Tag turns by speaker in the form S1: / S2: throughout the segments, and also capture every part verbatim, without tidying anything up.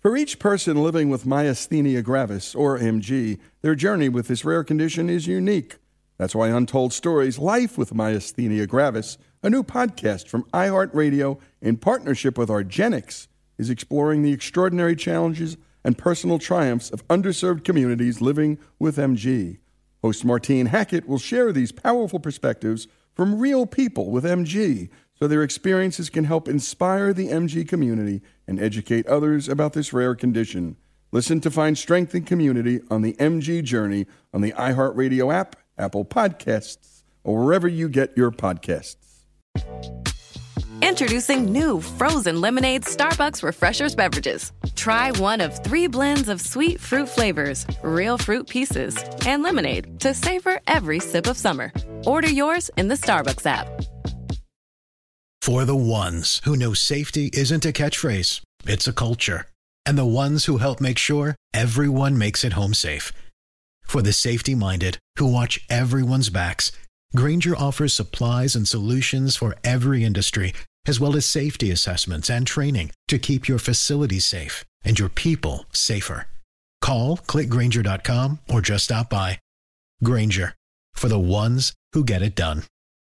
S1: For each person living with myasthenia gravis, or M G, their journey with this rare condition is unique. That's why Untold Stories Life with Myasthenia Gravis, a new podcast from iHeartRadio in partnership with Argenix, is exploring the extraordinary challenges and personal triumphs of underserved communities living with M G. Host Martine Hackett will share these powerful perspectives from real people with M G, so their experiences can help inspire the M G community and educate others about this rare condition. Listen to find strength and community on the M G journey on the iHeartRadio app, Apple Podcasts, or wherever you get your podcasts.
S2: Introducing new frozen lemonade Starbucks Refreshers beverages. Try one of three blends of sweet fruit flavors, real fruit pieces, and lemonade to savor every sip of summer. Order yours in the Starbucks app.
S3: For the ones who know safety isn't a catchphrase, it's a culture. And the ones who help make sure everyone makes it home safe. For the safety-minded who watch everyone's backs, Grainger offers supplies and solutions for every industry, as well as safety assessments and training to keep your facilities safe and your people safer. Call, click Grainger dot com, or just stop by. Grainger, for the ones who get it done.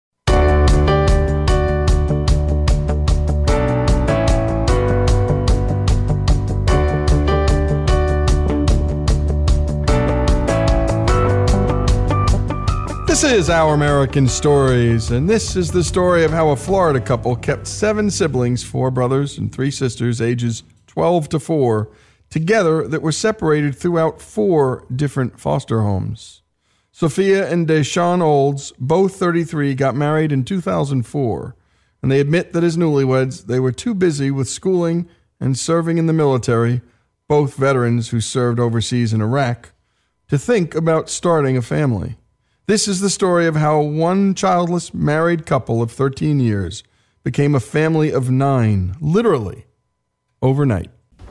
S1: This is Our American Stories, and this is the story of how a Florida couple kept seven siblings, four brothers and three sisters, ages twelve to four, together that were separated throughout four different foster homes. Sophia and Deshaun Olds, both thirty-three, got married in two thousand four, and they admit that as newlyweds, they were too busy with schooling and serving in the military, both veterans who served overseas in Iraq, to think about starting a family. This is the story of how one childless married couple of thirteen years became a family of nine, literally, overnight.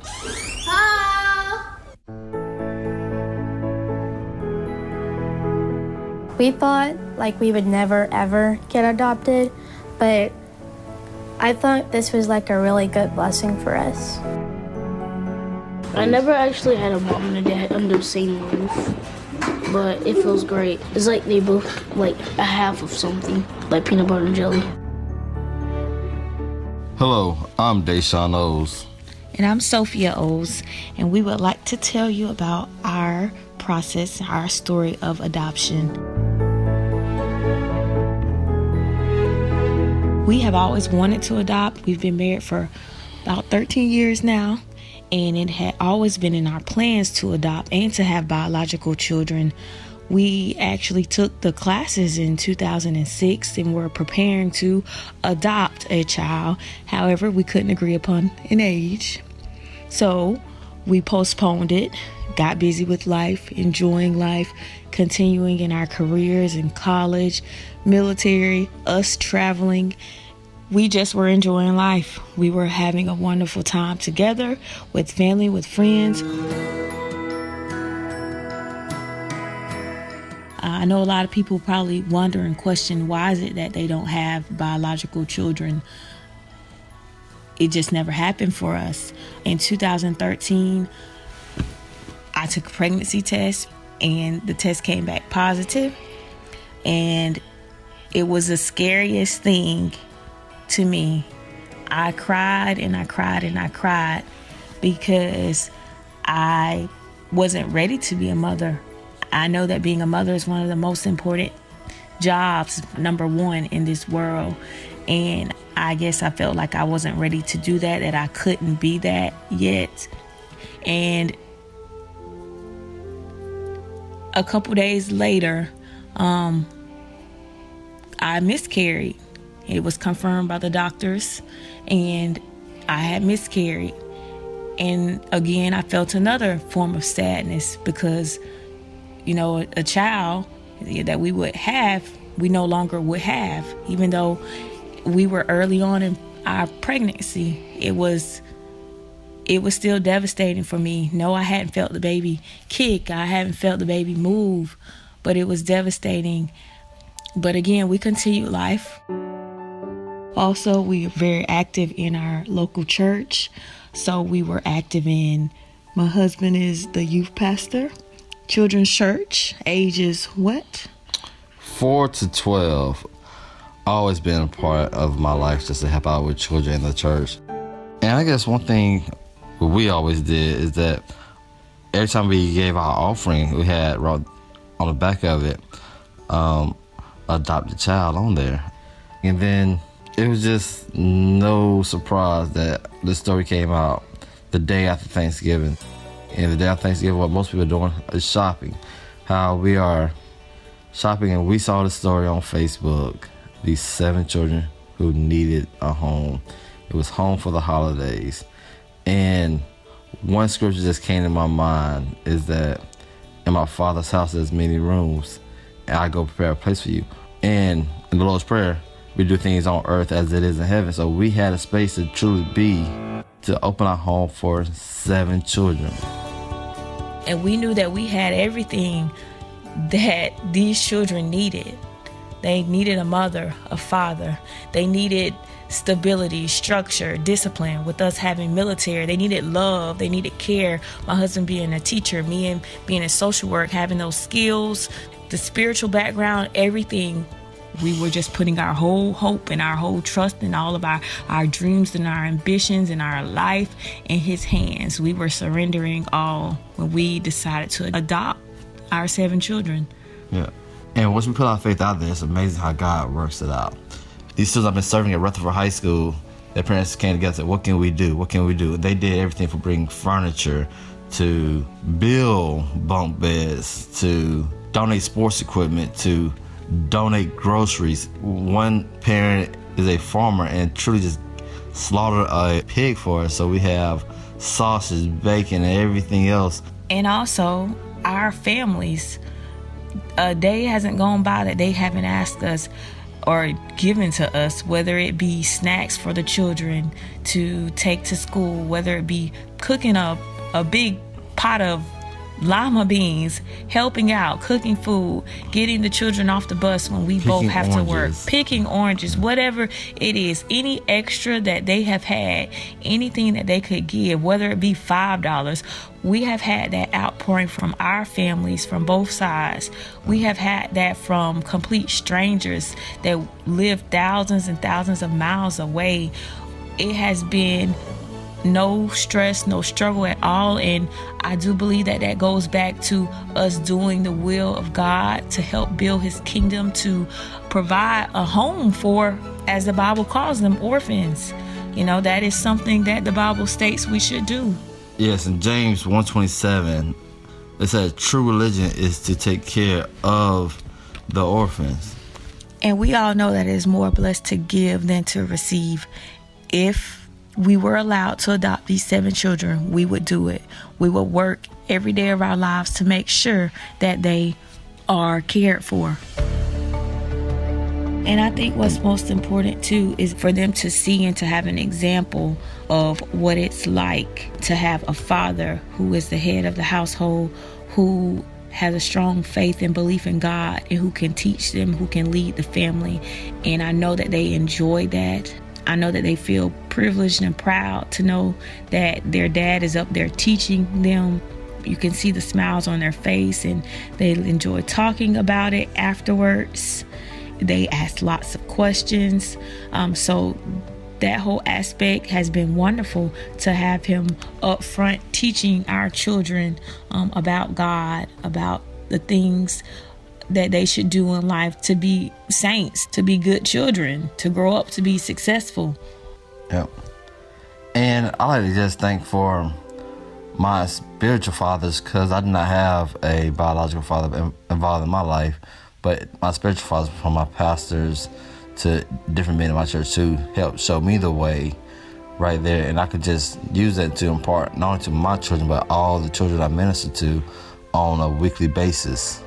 S4: Ah! We thought like we would never ever get adopted, but I thought this was like a really good blessing for us.
S5: I never actually had a mom and a dad under the same roof, but it feels great. It's like they both like a half of something, like peanut butter and jelly.
S6: Hello, I'm Deshaun O's.
S7: And I'm Sophia O's, and we would like to tell you about our process, our story of adoption. We have always wanted to adopt. We've been married for about thirteen years now, and it had always been in our plans to adopt and to have biological children. We actually took the classes in two thousand six and were preparing to adopt a child. However, we couldn't agree upon an age. So we postponed it, got busy with life, enjoying life, continuing in our careers in college, military, us traveling. We just were enjoying life. We were having a wonderful time together with family, with friends. I know a lot of people probably wonder and question, why is it that they don't have biological children? It just never happened for us. In two thousand thirteen, I took a pregnancy test and the test came back positive. And it was the scariest thing to me. I cried and I cried and I cried because I wasn't ready to be a mother. I know that being a mother is one of the most important jobs, number one in this world. And I guess I felt like I wasn't ready to do that, that I couldn't be that yet. And a couple days later, um, I miscarried. It was confirmed by the doctors, and I had miscarried. And again, I felt another form of sadness because, you know, a child that we would have, we no longer would have. Even though we were early on in our pregnancy, it was it was still devastating for me. No, I hadn't felt the baby kick. I hadn't felt the baby move, but it was devastating. But again, we continued life. Also, we are very active in our local church. So we were active in, my husband is the youth pastor, children's church, ages what?
S6: Four to twelve. Always been a part of my life just to help out with children in the church. And I guess one thing we always did is that every time we gave our offering, we had on the back of it, um, adopted child on there. And then it was just no surprise that this story came out the day after Thanksgiving. And the day after Thanksgiving, what most people are doing is shopping. How we are shopping, and we saw the story on Facebook. These seven children who needed a home. It was home for the holidays. And one scripture just came to my mind is that in my Father's house there's many rooms, and I go prepare a place for you. And in the Lord's Prayer, we do things on earth as it is in heaven. So we had a space to truly be, to open our home for seven children.
S7: And we knew that we had everything that these children needed. They needed a mother, a father. They needed stability, structure, discipline. With us having military, they needed love. They needed care. My husband being a teacher, me and being in social work, having those skills, the spiritual background, everything. We were just putting our whole hope and our whole trust and all of our, our dreams and our ambitions and our life in his hands. We were surrendering all when we decided to adopt our seven children.
S6: Yeah. And once we put our faith out there, it's amazing how God works it out. These students I've been serving at Rutherford High School, their parents came together and said, what can we do? What can we do? They did everything from bringing furniture to build bunk beds, to donate sports equipment, to donate groceries. One parent is a farmer and truly just slaughtered a pig for us. So we have sausage, bacon, and everything else.
S7: And also our families. A day hasn't gone by that they haven't asked us or given to us, whether it be snacks for the children to take to school, whether it be cooking up a big pot of lima beans, helping out, cooking food, getting the children off the bus when we
S6: picking
S7: both have
S6: oranges.
S7: to work, picking oranges, whatever it is, any extra that they have had, anything that they could give, whether it be five dollars. We have had that outpouring from our families from both sides. We have had that from complete strangers that live thousands and thousands of miles away. It has been no stress, no struggle at all. And I do believe that that goes back to us doing the will of God to help build his kingdom, to provide a home for, as the Bible calls them, orphans. You know, that is something that the Bible states we should do.
S6: Yes, in James one twenty-seven, it says true religion is to take care of the orphans.
S7: And we all know that it is more blessed to give than to receive. If we were allowed to adopt these seven children, we would do it. We would work every day of our lives to make sure that they are cared for. And I think what's most important too is for them to see and to have an example of what it's like to have a father who is the head of the household, who has a strong faith and belief in God, and who can teach them, who can lead the family. And I know that they enjoy that. I know that they feel privileged and proud to know that their dad is up there teaching them. You can see the smiles on their face, and they enjoy talking about it afterwards. They ask lots of questions. Um, so that whole aspect has been wonderful to have him up front teaching our children um, about God, about the things that they should do in life to be saints, to be good children, to grow up to be successful.
S6: Yep. And I like to just thank for my spiritual fathers, because I did not have a biological father involved in my life, but my spiritual fathers, from my pastors to different men in my church, who helped show me the way right there. And I could just use that to impart not only to my children, but all the children I minister to on a weekly basis.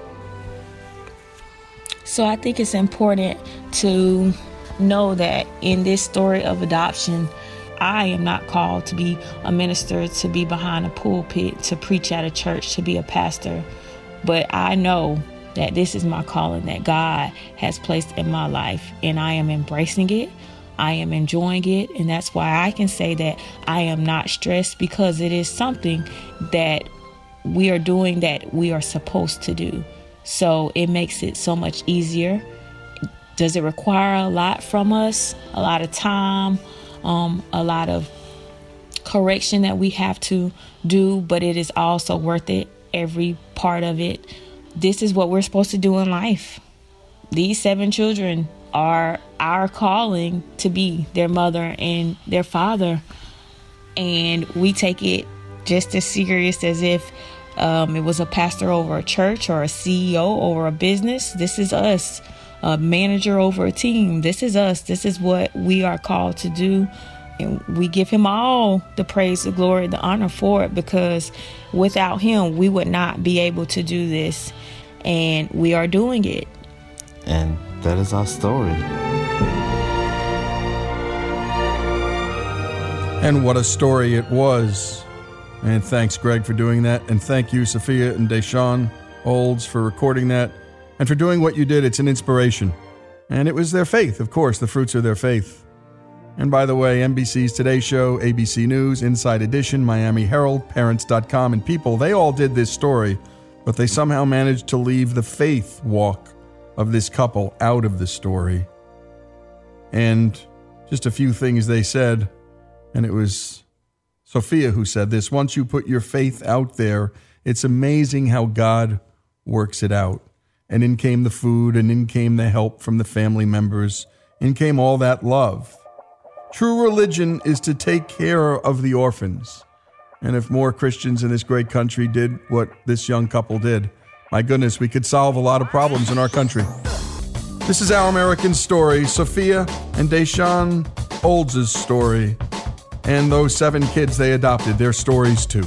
S7: So I think it's important to know that in this story of adoption, I am not called to be a minister, to be behind a pulpit, to preach at a church, to be a pastor. But I know that this is my calling that God has placed in my life, and I am embracing it. I am enjoying it, and that's why I can say that I am not stressed, because it is something that we are doing that we are supposed to do. So it makes it so much easier. Does it require a lot from us? A lot of time, um, a lot of correction that we have to do, but it is also worth it, every part of it. This is what we're supposed to do in life. These seven children are our calling to be their mother and their father, and we take it just as serious as if um, it was a pastor over a church or a C E O over a business. This is us. A manager over a team. This is us. This is what we are called to do. And we give him all the praise, the glory, the honor for it, because without him, we would not be able to do this. And we are doing it.
S6: And that is our story.
S1: And what a story it was. And thanks, Greg, for doing that. And thank you, Sophia and Deshaun Olds, for recording that. And for doing what you did. It's an inspiration. And it was their faith, of course. The fruits are their faith. And by the way, N B C's Today Show, A B C News, Inside Edition, Miami Herald, Parents dot com, and People, they all did this story, but they somehow managed to leave the faith walk of this couple out of the story. And just a few things they said, and it was Sophia who said this: once you put your faith out there, it's amazing how God works it out. And in came the food, and in came the help from the family members, in came all that love. True religion is to take care of the orphans. And if more Christians in this great country did what this young couple did, my goodness, we could solve a lot of problems in our country. This is Our American Story, Sophia and Deshaun Olds' story, and those seven kids they adopted, their stories too.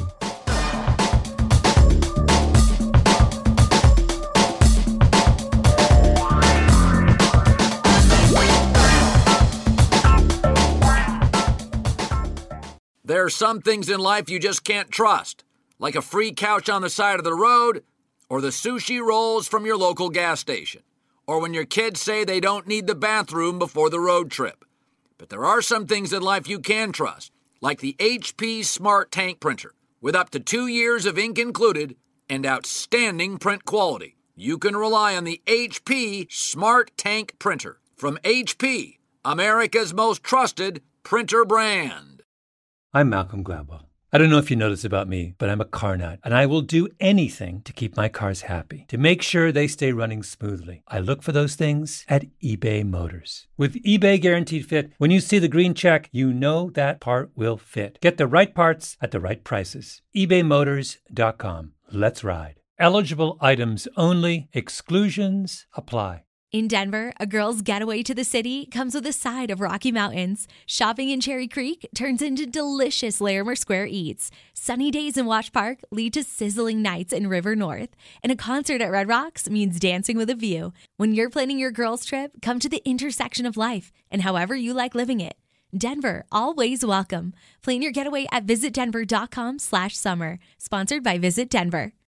S8: There are some things in life you just can't trust, like a free couch on the side of the road, or the sushi rolls from your local gas station, or when your kids say they don't need the bathroom before the road trip. But there are some things in life you can trust, like the H P Smart Tank printer, with up to two years of ink included and outstanding print quality. You can rely on the H P Smart Tank printer from H P, America's most trusted printer brand.
S9: I'm Malcolm Gladwell. I don't know if you know this about me, but I'm a car nut, and I will do anything to keep my cars happy, to make sure they stay running smoothly. I look for those things at eBay Motors. With eBay Guaranteed Fit, when you see the green check, you know that part will fit. Get the right parts at the right prices. ebay motors dot com. Let's ride. Eligible items only. Exclusions apply.
S10: In Denver, a girl's getaway to the city comes with a side of Rocky Mountains. Shopping in Cherry Creek turns into delicious Larimer Square eats. Sunny days in Wash Park lead to sizzling nights in River North. And a concert at Red Rocks means dancing with a view. When you're planning your girls' trip, come to the intersection of life and however you like living it. Denver, always welcome. Plan your getaway at visit denver dot com slash summer. Sponsored by Visit Denver.